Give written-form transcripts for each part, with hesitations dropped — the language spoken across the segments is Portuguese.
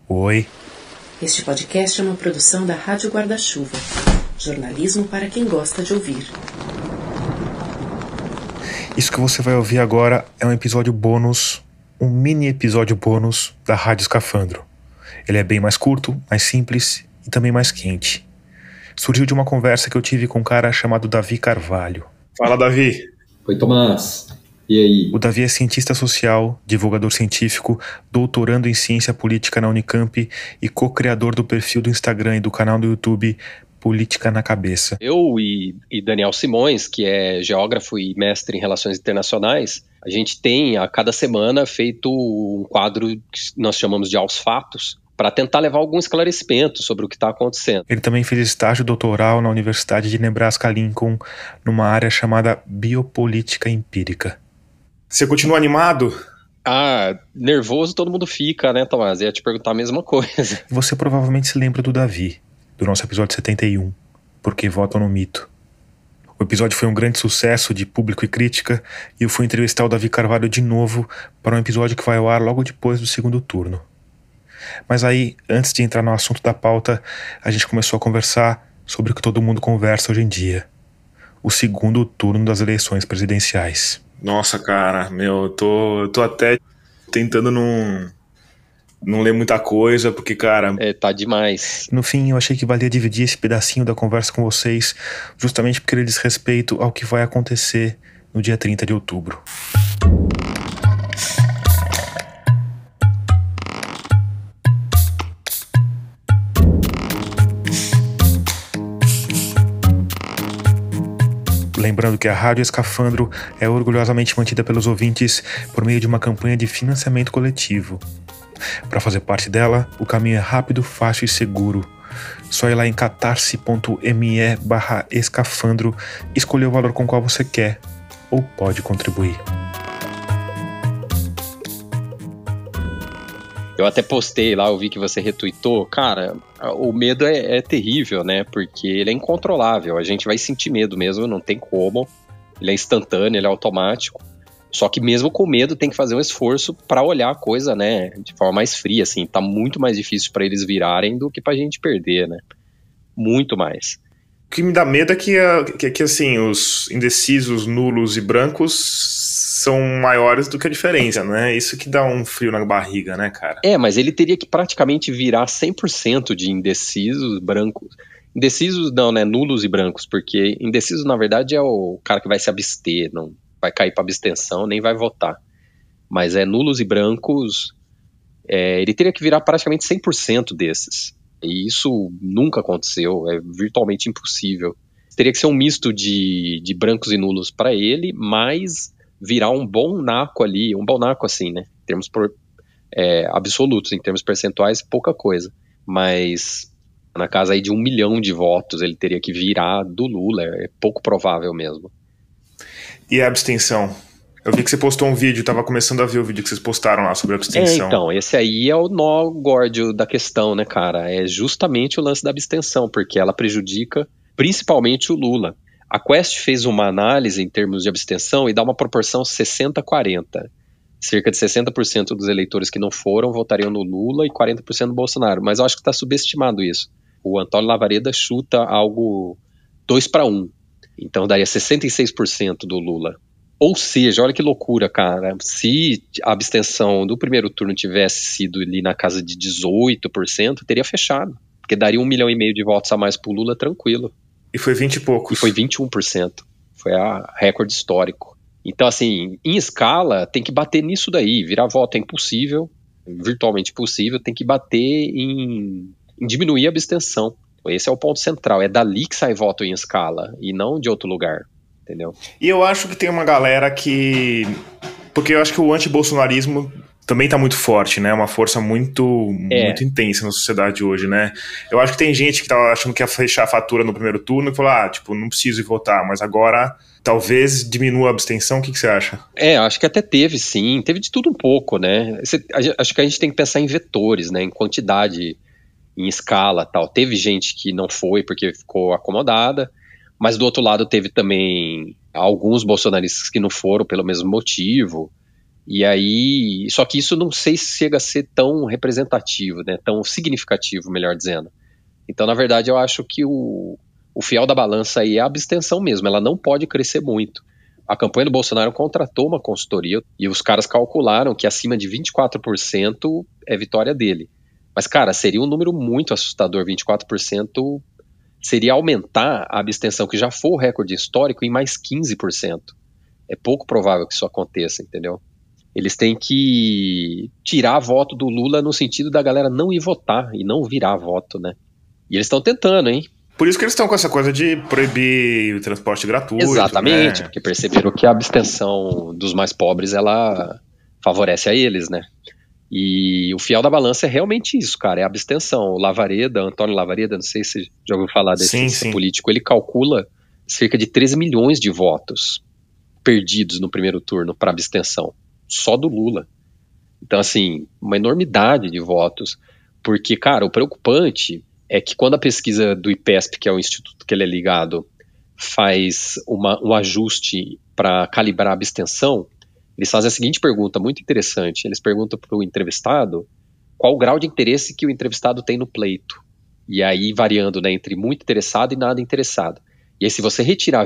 Oi. Este podcast é uma produção da Rádio Guarda-Chuva. Jornalismo para quem gosta de ouvir. Isso que você vai ouvir agora é um episódio bônus, um mini episódio bônus da Rádio Escafandro. Ele é bem mais curto, mais simples e também mais quente. Surgiu de uma conversa que eu tive com um cara chamado Davi Carvalho. Fala, Davi. Oi, Tomás. E aí? O Davi é cientista social, divulgador científico, doutorando em ciência política na Unicamp e co-criador do perfil do Instagram e do canal do YouTube Política na Cabeça. Eu e Daniel Simões, que é geógrafo e mestre em relações internacionais, a gente tem a cada semana feito um quadro que nós chamamos de Aos Fatos, para tentar levar algum esclarecimento sobre o que está acontecendo. Ele também fez estágio doutoral na Universidade de Nebraska-Lincoln, numa área chamada Biopolítica Empírica. Você continua animado? Nervoso todo mundo fica, né, Tomás? Ia te perguntar a mesma coisa. Você provavelmente se lembra do Davi, do nosso episódio 71, Porque Votam no Mito. O episódio foi um grande sucesso de público e crítica, e eu fui entrevistar o Davi Carvalho de novo para um episódio que vai ao ar logo depois do segundo turno. Mas aí, antes de entrar no assunto da pauta, a gente começou a conversar sobre o que todo mundo conversa hoje em dia: o segundo turno das eleições presidenciais. Nossa, cara, eu tô até tentando não ler muita coisa, porque, cara... Tá demais. No fim, eu achei que valia dividir esse pedacinho da conversa com vocês, justamente porque ele diz respeito ao que vai acontecer no dia 30 de outubro. Lembrando que a Rádio Escafandro é orgulhosamente mantida pelos ouvintes por meio de uma campanha de financiamento coletivo. Para fazer parte dela, o caminho é rápido, fácil e seguro. Só ir lá em catarse.me/escafandro e escolher o valor com o qual você quer ou pode contribuir. Eu até postei lá, eu vi que você retweetou. Cara, o medo é terrível, né? Porque ele é incontrolável. A gente vai sentir medo mesmo, não tem como. Ele é instantâneo, ele é automático. Só que mesmo com medo tem que fazer um esforço para olhar a coisa, né? De forma mais fria, assim. Tá muito mais difícil para eles virarem do que pra gente perder, né? Muito mais. O que me dá medo é que assim, os indecisos, nulos e brancos são maiores do que a diferença, né? Isso que dá um frio na barriga, né, cara? Mas ele teria que praticamente virar 100% de indecisos, brancos. Indecisos não, né? Nulos e brancos, porque indeciso, na verdade, é o cara que vai se abster, não vai cair para abstenção, nem vai votar. Mas nulos e brancos, ele teria que virar praticamente 100% desses. E isso nunca aconteceu, é virtualmente impossível. Teria que ser um misto de brancos e nulos para ele, mas virar um bom naco ali, um bom naco assim, né? Em termos absolutos, em termos percentuais, pouca coisa. Mas na casa aí de 1 milhão de votos ele teria que virar do Lula, é pouco provável mesmo. E a abstenção? Eu vi que você postou um vídeo, tava começando a ver o vídeo que vocês postaram lá sobre a abstenção. Então, esse aí é o nó górdio da questão, né, cara? É justamente o lance da abstenção, porque ela prejudica principalmente o Lula. A Quest fez uma análise em termos de abstenção e dá uma proporção 60-40. Cerca de 60% dos eleitores que não foram votariam no Lula e 40% no Bolsonaro. Mas eu acho que está subestimado isso. O Antônio Lavareda chuta algo 2-1. Então daria 66% do Lula. Ou seja, olha que loucura, cara. Se a abstenção do primeiro turno tivesse sido ali na casa de 18%, teria fechado. Porque daria 1,5 milhão de votos a mais pro Lula tranquilo. E foi 20 e poucos. E foi 21%. Foi a recorde histórico. Então, assim, em escala, tem que bater nisso daí. Virar voto é impossível, virtualmente impossível. Tem que bater em diminuir a abstenção. Esse é o ponto central. É dali que sai voto em escala e não de outro lugar. Entendeu? E eu acho que tem uma galera que... Porque eu acho que o antibolsonarismo também tá muito forte, né? Uma força muito intensa na sociedade hoje, né? Eu acho que tem gente que tava achando que ia fechar a fatura no primeiro turno e falou, não preciso ir votar, mas agora talvez diminua a abstenção. O que você acha? Acho que até teve, sim. Teve de tudo um pouco, né? Acho que a gente tem que pensar em vetores, né? Em quantidade, em escala, tal. Teve gente que não foi porque ficou acomodada, mas do outro lado teve também alguns bolsonaristas que não foram pelo mesmo motivo. E aí, só que isso não sei se chega a ser tão representativo, né? Tão significativo, melhor dizendo. Então, na verdade, eu acho que o fiel da balança aí é a abstenção mesmo, ela não pode crescer muito. A campanha do Bolsonaro contratou uma consultoria e os caras calcularam que acima de 24% é vitória dele. Mas, cara, seria um número muito assustador, 24% seria aumentar a abstenção, que já foi o recorde histórico, em mais 15%. É pouco provável que isso aconteça, entendeu? Eles têm que tirar voto do Lula no sentido da galera não ir votar e não virar voto, né? E eles estão tentando, hein? Por isso que eles estão com essa coisa de proibir o transporte gratuito. Exatamente, né? Porque perceberam que a abstenção dos mais pobres, ela favorece a eles, né? E o fiel da balança é realmente isso, cara, é a abstenção. O Lavareda, Antônio Lavareda, não sei se você já ouviu falar desse político, ele calcula cerca de 13 milhões de votos perdidos no primeiro turno para abstenção, só do Lula. Então, assim, uma enormidade de votos, porque, cara, o preocupante é que quando a pesquisa do IPESP, que é o instituto que ele é ligado, faz um ajuste para calibrar a abstenção, eles fazem a seguinte pergunta, muito interessante. Eles perguntam para o entrevistado qual o grau de interesse que o entrevistado tem no pleito. E aí variando, né, entre muito interessado e nada interessado. E aí se você retirar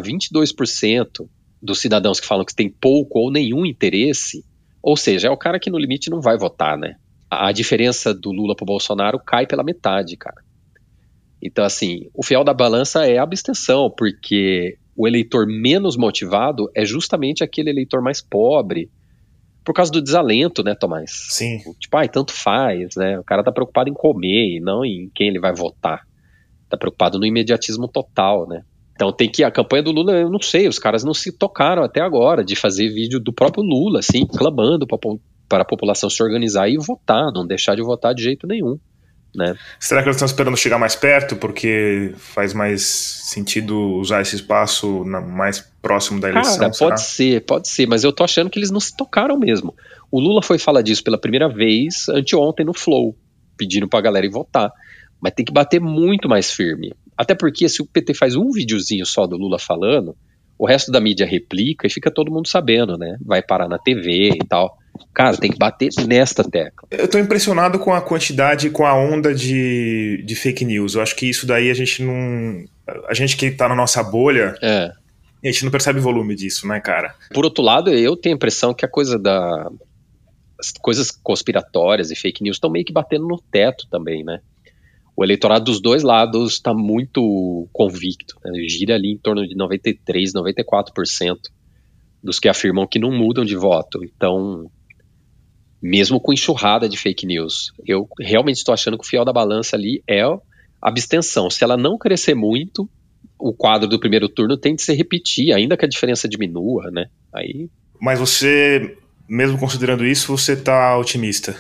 22% dos cidadãos que falam que tem pouco ou nenhum interesse, ou seja, é o cara que no limite não vai votar, né? A diferença do Lula pro Bolsonaro cai pela metade, cara. Então, assim, o fiel da balança é a abstenção, porque o eleitor menos motivado é justamente aquele eleitor mais pobre, por causa do desalento, né, Tomás? Sim. Tipo, tanto faz, né? O cara tá preocupado em comer e não em quem ele vai votar. Tá preocupado no imediatismo total, né? Então tem que, a campanha do Lula, eu não sei, os caras não se tocaram até agora de fazer vídeo do próprio Lula, assim, clamando para a população se organizar e votar, não deixar de votar de jeito nenhum. Né? Será que eles estão esperando chegar mais perto porque faz mais sentido usar esse espaço mais próximo da eleição? Cara, pode ser, mas eu tô achando que eles não se tocaram mesmo. O Lula foi falar disso pela primeira vez anteontem no Flow, pedindo pra galera ir votar, mas tem que bater muito mais firme, até porque se o PT faz um videozinho só do Lula falando, o resto da mídia replica e fica todo mundo sabendo, né? Vai parar na TV e tal. Cara, tem que bater nesta tecla. Eu tô impressionado com a quantidade, com a onda de fake news. Eu acho que isso daí a gente não... A gente que tá na nossa bolha, a gente não percebe o volume disso, né, cara? Por outro lado, eu tenho a impressão que a coisa as coisas conspiratórias e fake news estão meio que batendo no teto também, né? O eleitorado dos dois lados está muito convicto, né? Gira ali em torno de 93%, 94% dos que afirmam que não mudam de voto. Então, mesmo com enxurrada de fake news, eu realmente estou achando que o fiel da balança ali é a abstenção. Se ela não crescer muito, o quadro do primeiro turno tem de se repetir, ainda que a diferença diminua, né? Aí... Mas você, mesmo considerando isso, você tá otimista?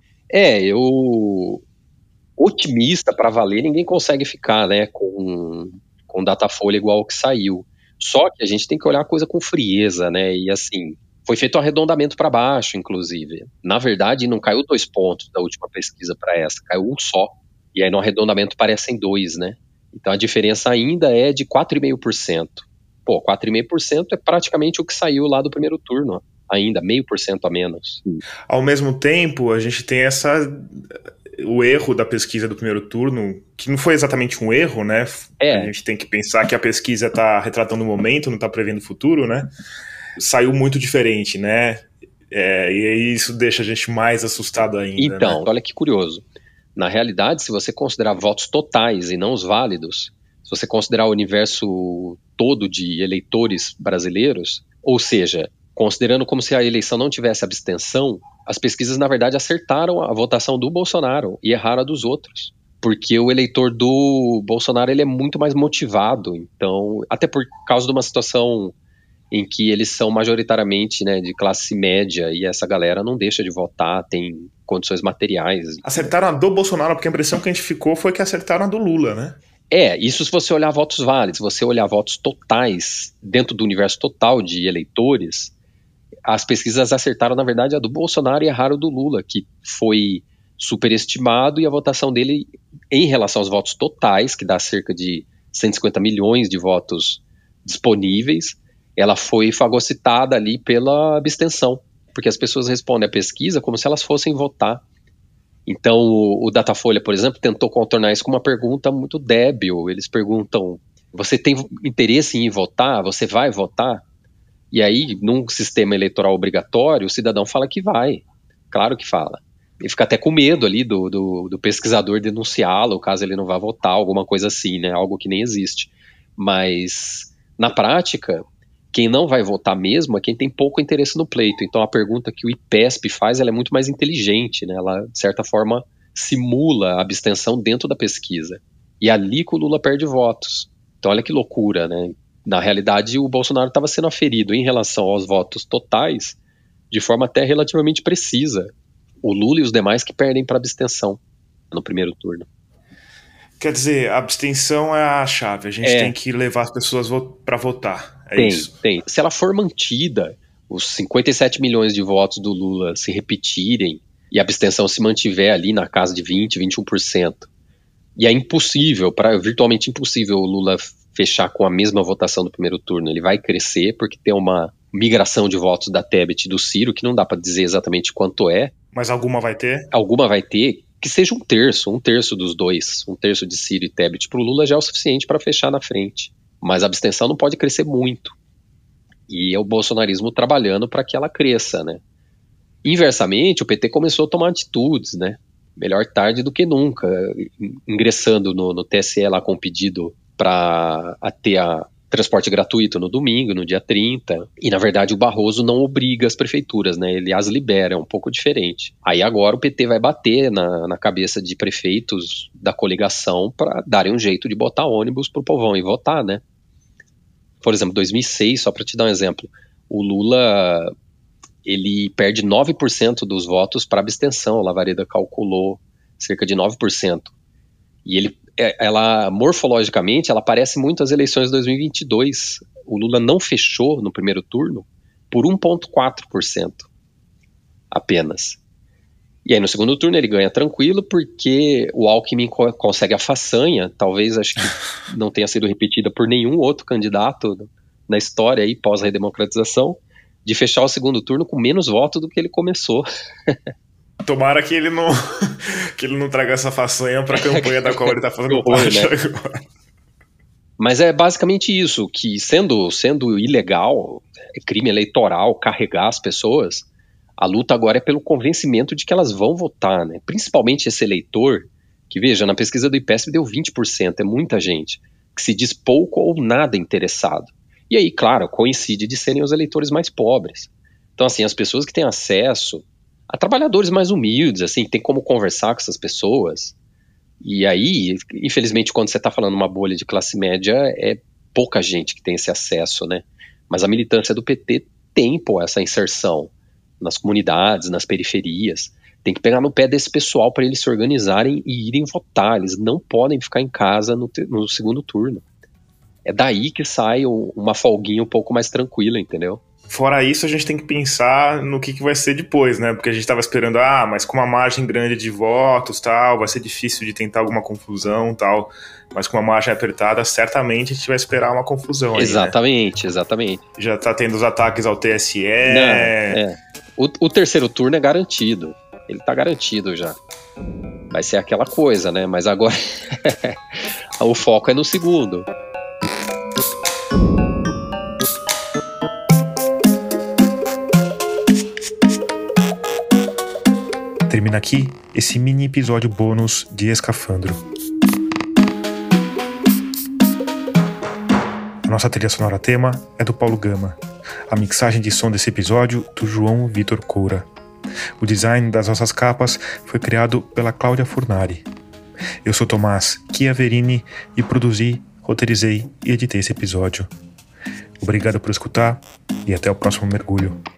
Eu... Otimista para valer, ninguém consegue ficar, né, com Datafolha igual o que saiu. Só que a gente tem que olhar a coisa com frieza, né, e assim, foi feito um arredondamento para baixo, inclusive. Na verdade, não caiu 2 pontos da última pesquisa para essa, caiu um só. E aí no arredondamento parecem 2, né? Então a diferença ainda é de 4,5%. Pô, 4,5% é praticamente o que saiu lá do primeiro turno, ainda, 0,5% a menos. Ao mesmo tempo, a gente tem o erro da pesquisa do primeiro turno, que não foi exatamente um erro, né? A gente tem que pensar que a pesquisa está retratando o momento, não está prevendo o futuro, né? Saiu muito diferente, né? E aí isso deixa a gente mais assustado ainda. Então, né? Olha que curioso. Na realidade, se você considerar votos totais e não os válidos, se você considerar o universo todo de eleitores brasileiros, ou seja, considerando como se a eleição não tivesse abstenção, as pesquisas, na verdade, acertaram a votação do Bolsonaro e erraram a dos outros. Porque o eleitor do Bolsonaro ele é muito mais motivado. Então, até por causa de uma situação em que eles são majoritariamente, né, de classe média, e essa galera não deixa de votar, tem condições materiais. Acertaram a do Bolsonaro, porque a impressão que a gente ficou foi que acertaram a do Lula, né? Isso se você olhar votos válidos. Se você olhar votos totais, dentro do universo total de eleitores, as pesquisas acertaram, na verdade, a do Bolsonaro e erraram do Lula, que foi superestimado, e a votação dele, em relação aos votos totais, que dá cerca de 150 milhões de votos disponíveis, ela foi fagocitada ali pela abstenção. porque as pessoas respondem a pesquisa como se elas fossem votar. Então, o Datafolha, por exemplo, tentou contornar isso com uma pergunta muito débil. Eles perguntam, você tem interesse em ir votar? Você vai votar? E aí, num sistema eleitoral obrigatório, o cidadão fala que vai. Claro que fala. Ele fica até com medo ali do pesquisador denunciá-lo, caso ele não vá votar, alguma coisa assim, né? Algo que nem existe. Mas, na prática, quem não vai votar mesmo é quem tem pouco interesse no pleito. Então, a pergunta que o IPESP faz, ela é muito mais inteligente, né? Ela, de certa forma, simula a abstenção dentro da pesquisa. E ali que o Lula perde votos. Então, olha que loucura, né? Na realidade, o Bolsonaro estava sendo aferido em relação aos votos totais de forma até relativamente precisa. O Lula e os demais que perdem para abstenção no primeiro turno. Quer dizer, a abstenção é a chave. A gente tem que levar as pessoas para votar. Isso? Tem. Se ela for mantida, os 57 milhões de votos do Lula se repetirem e a abstenção se mantiver ali na casa de 20%, 21%, e é impossível, virtualmente impossível o Lula fechar com a mesma votação do primeiro turno. Ele vai crescer porque tem uma migração de votos da Tebet e do Ciro, que não dá para dizer exatamente quanto é. Mas alguma vai ter? Alguma vai ter, que seja um terço dos dois, um terço de Ciro e Tebet. Para o Lula já é o suficiente para fechar na frente. Mas a abstenção não pode crescer muito. E é o bolsonarismo trabalhando para que ela cresça, né? Inversamente, o PT começou a tomar atitudes, né? Melhor tarde do que nunca, ingressando no TSE lá com um pedido para ter transporte gratuito no domingo, no dia 30, e na verdade o Barroso não obriga as prefeituras, né? Ele as libera, é um pouco diferente. Aí agora o PT vai bater na cabeça de prefeitos da coligação para darem um jeito de botar ônibus pro povão e votar, né? Por exemplo, 2006, só para te dar um exemplo, o Lula, ele perde 9% dos votos para abstenção, a Lavareda calculou cerca de 9%. E ela, morfologicamente, ela parece muito às eleições de 2022. O Lula não fechou no primeiro turno por 1,4% apenas. E aí no segundo turno ele ganha tranquilo porque o Alckmin consegue a façanha, talvez acho que não tenha sido repetida por nenhum outro candidato na história aí pós-redemocratização, de fechar o segundo turno com menos votos do que ele começou. Tomara que ele não traga essa façanha para a campanha da qual ele está fazendo parte, né? Agora. Mas é basicamente isso, que sendo ilegal, é crime eleitoral carregar as pessoas, a luta agora é pelo convencimento de que elas vão votar, né? Principalmente esse eleitor, que veja, na pesquisa do IPESP deu 20%, é muita gente, que se diz pouco ou nada interessado. E aí, claro, coincide de serem os eleitores mais pobres. Então, assim, as pessoas que têm acesso a trabalhadores mais humildes, assim, tem como conversar com essas pessoas. E aí, infelizmente, quando você está falando uma bolha de classe média, é pouca gente que tem esse acesso, né? Mas a militância do PT tem, essa inserção nas comunidades, nas periferias. Tem que pegar no pé desse pessoal para eles se organizarem e irem votar. Eles não podem ficar em casa no segundo turno. É daí que sai uma folguinha um pouco mais tranquila, entendeu? Fora isso, a gente tem que pensar no que vai ser depois, né? Porque a gente estava esperando, mas com uma margem grande de votos, tal, vai ser difícil de tentar alguma confusão, tal. Mas com uma margem apertada, certamente a gente vai esperar uma confusão. Exatamente, aí, né? Exatamente. Já tá tendo os ataques ao TSE. O terceiro turno é garantido. Ele tá garantido já. Vai ser aquela coisa, né? Mas agora o foco é no segundo. Termina aqui esse mini episódio bônus de Escafandro. A nossa trilha sonora tema é do Paulo Gama. A mixagem de som desse episódio do João Vitor Coura. O design das nossas capas foi criado pela Cláudia Furnari. Eu sou Tomás Chiaverini e produzi, roteirizei e editei esse episódio. Obrigado por escutar e até o próximo mergulho.